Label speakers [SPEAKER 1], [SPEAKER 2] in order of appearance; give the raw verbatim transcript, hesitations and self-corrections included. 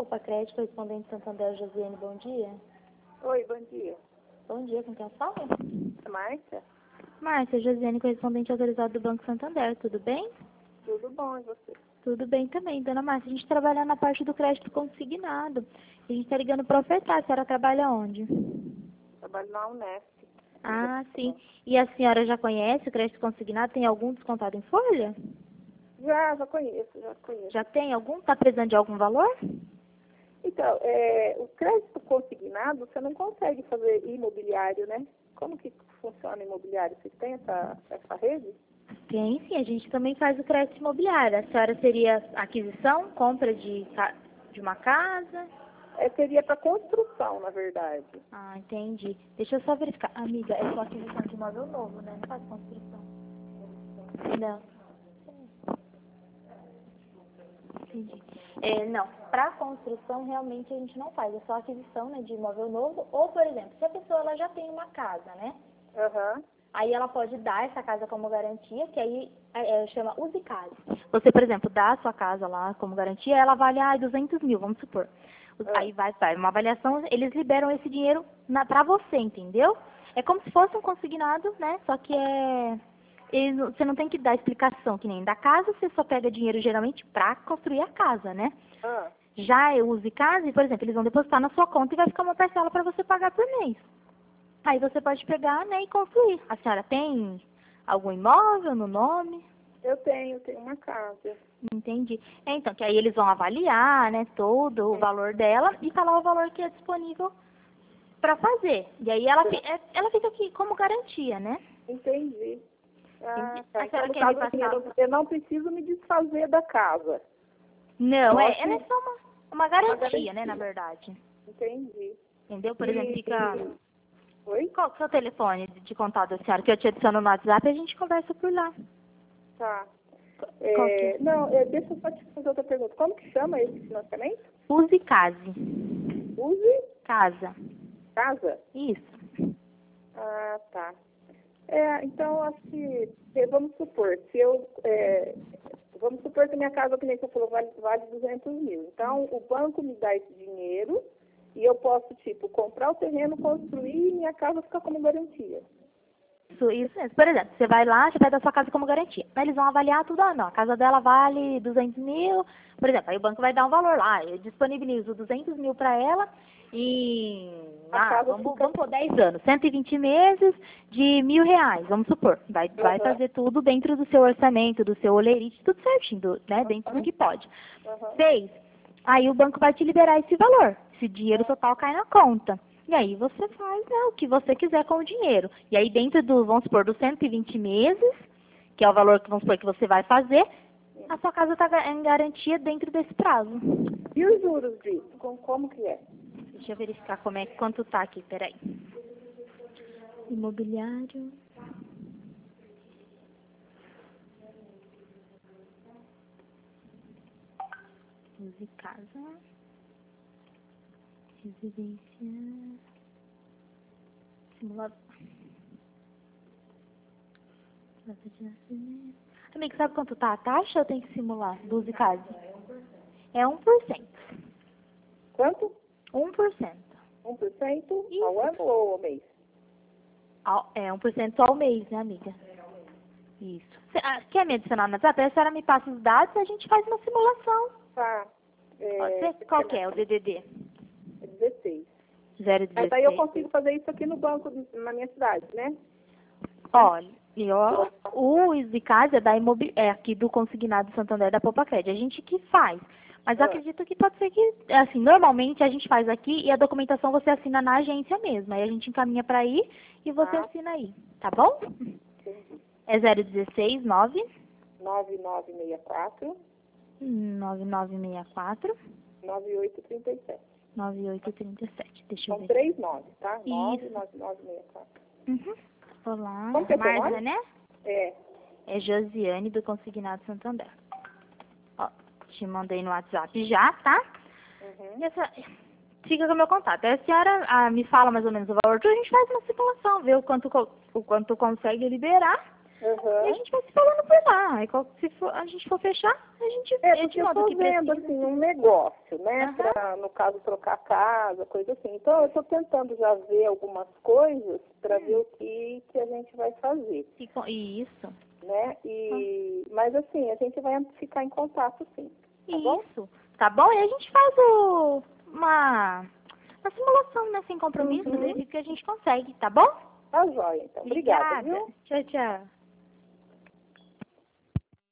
[SPEAKER 1] Poupa Crédito, correspondente Santander, Josiane, bom dia.
[SPEAKER 2] Oi, bom dia.
[SPEAKER 1] Bom dia, com quem eu falo?
[SPEAKER 2] Márcia?
[SPEAKER 1] Márcia, Josiane, correspondente autorizado do Banco Santander, tudo bem?
[SPEAKER 2] Tudo bom, e você?
[SPEAKER 1] Tudo bem também, dona Márcia. A gente trabalha na parte do crédito consignado. A gente está ligando para ofertar. A senhora trabalha onde?
[SPEAKER 2] Trabalho na Unesp.
[SPEAKER 1] Ah, sim. E a senhora já conhece o crédito consignado? Tem algum descontado em folha?
[SPEAKER 2] Já, já conheço, já conheço.
[SPEAKER 1] Já tem algum? Está precisando de algum valor?
[SPEAKER 2] Então, é, o crédito consignado, você não consegue fazer imobiliário, né? Como que funciona imobiliário? Vocês têm essa, essa rede?
[SPEAKER 1] Tem, sim. A gente também faz o crédito imobiliário. A senhora seria aquisição, compra de, ca- de uma casa?
[SPEAKER 2] É, seria para construção, na verdade.
[SPEAKER 1] Ah, entendi. Deixa eu só verificar. Amiga, é só aquisição de imóvel novo, né? Não faz construção. Não. Entendi. É, não, para construção realmente a gente não faz, é só aquisição, né, de imóvel novo, ou, por exemplo, se a pessoa ela já tem uma casa, né,
[SPEAKER 2] Aham.
[SPEAKER 1] aí ela pode dar essa casa como garantia, que aí é, é, chama use casa. Você, por exemplo, dá a sua casa lá como garantia, ela vale ah, duzentos mil, vamos supor. Os-
[SPEAKER 2] Ah.
[SPEAKER 1] Aí vai, vai, uma avaliação, eles liberam esse dinheiro na, pra você, entendeu? É como se fosse um consignado, né, só que é... Eles não- você não tem que dar explicação, que nem da casa, você só pega dinheiro geralmente para construir a casa, né?
[SPEAKER 2] Ah.
[SPEAKER 1] Já eu use casa, por exemplo, eles vão depositar na sua conta e vai ficar uma parcela para você pagar por mês. Aí você pode pegar, né, e construir. A senhora tem algum imóvel no nome?
[SPEAKER 2] Eu tenho, tenho uma casa.
[SPEAKER 1] Entendi. É, então, que aí eles vão avaliar, né, todo o valor dela e falar o valor que é disponível para fazer. E aí ela, fi- é- ela fica aqui como garantia, né?
[SPEAKER 2] Entendi. Ah,
[SPEAKER 1] Entendi.
[SPEAKER 2] tá.
[SPEAKER 1] A
[SPEAKER 2] Então,
[SPEAKER 1] senhora
[SPEAKER 2] no
[SPEAKER 1] quer me
[SPEAKER 2] caso, assim, eu
[SPEAKER 1] passar?
[SPEAKER 2] não, eu não preciso me desfazer da casa.
[SPEAKER 1] Não, é,
[SPEAKER 2] Posso-
[SPEAKER 1] ela é só uma, uma garantia, né, na
[SPEAKER 2] garantia.
[SPEAKER 1] verdade.
[SPEAKER 2] Entendi.
[SPEAKER 1] Entendeu? Por
[SPEAKER 2] E-
[SPEAKER 1] exemplo, fica...
[SPEAKER 2] Oi?
[SPEAKER 1] Qual que é o telefone de contato da senhora? Que eu te adiciono no WhatsApp e a gente conversa por lá.
[SPEAKER 2] Tá.
[SPEAKER 1] Qual que
[SPEAKER 2] É,
[SPEAKER 1] é?
[SPEAKER 2] não, é, deixa eu só te fazer outra pergunta. Como que chama esse financiamento?
[SPEAKER 1] Use Case.
[SPEAKER 2] Use
[SPEAKER 1] Casa.
[SPEAKER 2] casa?
[SPEAKER 1] Isso.
[SPEAKER 2] Ah, tá. É, então, acho que, eh, vamos supor, se eu, é, vamos supor que minha casa, que nem você falou, vale, vale duzentos mil. Então, o banco me dá esse dinheiro e eu posso, tipo, comprar o terreno, construir e minha casa ficar como garantia.
[SPEAKER 1] Isso, isso mesmo. Por exemplo, você vai lá, você vai dar sua casa como garantia. Aí eles vão avaliar tudo, ah, não, a casa dela vale duzentos mil, por exemplo, aí o banco vai dar um valor lá, eu disponibilizo duzentos mil para ela e,
[SPEAKER 2] A
[SPEAKER 1] ah,
[SPEAKER 2] casa
[SPEAKER 1] vamos,
[SPEAKER 2] fica...
[SPEAKER 1] vamos por dez anos, cento e vinte meses de mil reais, vamos supor. Vai, vai
[SPEAKER 2] Aham.
[SPEAKER 1] fazer tudo dentro do seu orçamento, do seu olerite, tudo certinho, do- né, dentro do que pode.
[SPEAKER 2] Aham.
[SPEAKER 1] Seis, aí o banco vai te liberar esse valor, esse dinheiro total cai na conta. E aí você faz, né, o que você quiser com o dinheiro. E aí dentro do, vamos supor, dos cento e vinte meses, que é o valor que vamos supor que você vai fazer, a sua casa está em garantia dentro desse prazo.
[SPEAKER 2] E os juros disso? Com- Como que é?
[SPEAKER 1] Deixa eu verificar como é, quanto tá aqui, peraí. Imobiliário. Use casa. Residência. Simulador. Data de nascimento. Amigo, sabe quanto tá a taxa? Eu tenho que simular. Use casa. É um por cento.
[SPEAKER 2] Quanto?
[SPEAKER 1] um por cento.
[SPEAKER 2] um por cento
[SPEAKER 1] Isso.
[SPEAKER 2] ao ano ou ao mês?
[SPEAKER 1] Ao- É um por cento ao mês, né, amiga? Isso. Cê, ah, quer me adicionar no WhatsApp? A senhora me passa os dados e a gente faz uma simulação.
[SPEAKER 2] Tá.
[SPEAKER 1] Ó,
[SPEAKER 2] É,
[SPEAKER 1] cê- qual que é o D D D?
[SPEAKER 2] é dezesseis.
[SPEAKER 1] zero
[SPEAKER 2] Mas aí eu
[SPEAKER 1] dezesseis.
[SPEAKER 2] consigo fazer isso aqui no banco, na minha cidade, né?
[SPEAKER 1] Olha, e ó, o Isicaz é, da imobi- é aqui do Consignado Santander da Poupa Crédito. A gente que faz. Mas eu
[SPEAKER 2] Ah.
[SPEAKER 1] acredito que pode ser que, assim, normalmente a gente faz aqui e a documentação você assina na agência mesmo. Aí a gente encaminha para aí e você
[SPEAKER 2] Ah.
[SPEAKER 1] assina aí. Tá bom?
[SPEAKER 2] Entendi.
[SPEAKER 1] É zero dezesseis nove
[SPEAKER 2] nove nove seis quatro,
[SPEAKER 1] nove nove seis quatro
[SPEAKER 2] nove oito três sete.
[SPEAKER 1] nove oito três sete. Deixa eu
[SPEAKER 2] São
[SPEAKER 1] ver.
[SPEAKER 2] três nove, tá?
[SPEAKER 1] Isso.
[SPEAKER 2] nove nove nove seis quatro.
[SPEAKER 1] Uhum. Olá.
[SPEAKER 2] Como que é seu
[SPEAKER 1] Marza,
[SPEAKER 2] nome?
[SPEAKER 1] né?
[SPEAKER 2] É.
[SPEAKER 1] É Josiane do Consignado Santander. Ó, te mandei no WhatsApp já, tá?
[SPEAKER 2] Uhum.
[SPEAKER 1] E essa... Fica com o meu contato. Aí a senhora ah, me fala mais ou menos o valor, a gente faz uma simulação, vê o quanto, co- o quanto consegue liberar.
[SPEAKER 2] Uhum.
[SPEAKER 1] E a gente vai se falando por lá. Aí, qual- se for, a gente for fechar, a gente
[SPEAKER 2] É,
[SPEAKER 1] a gente
[SPEAKER 2] porque eu
[SPEAKER 1] manda o
[SPEAKER 2] tô
[SPEAKER 1] que
[SPEAKER 2] vendo,
[SPEAKER 1] precisa.
[SPEAKER 2] assim, um negócio, né?
[SPEAKER 1] Aham.
[SPEAKER 2] Pra, no caso, trocar a casa, coisa assim. Então, eu tô tentando já ver algumas coisas para
[SPEAKER 1] Hum.
[SPEAKER 2] ver o que, que a gente vai fazer,
[SPEAKER 1] E com- Isso.
[SPEAKER 2] né? E, mas, assim, a gente vai ficar em contato, sim. Tá bom?
[SPEAKER 1] Isso. Tá bom? E a gente faz o, uma, uma simulação, né? Sem compromisso,
[SPEAKER 2] Uhum.
[SPEAKER 1] ver o que a gente consegue, tá bom?
[SPEAKER 2] Tá joia, então. Obrigada, viu?
[SPEAKER 1] Tchau, tchau.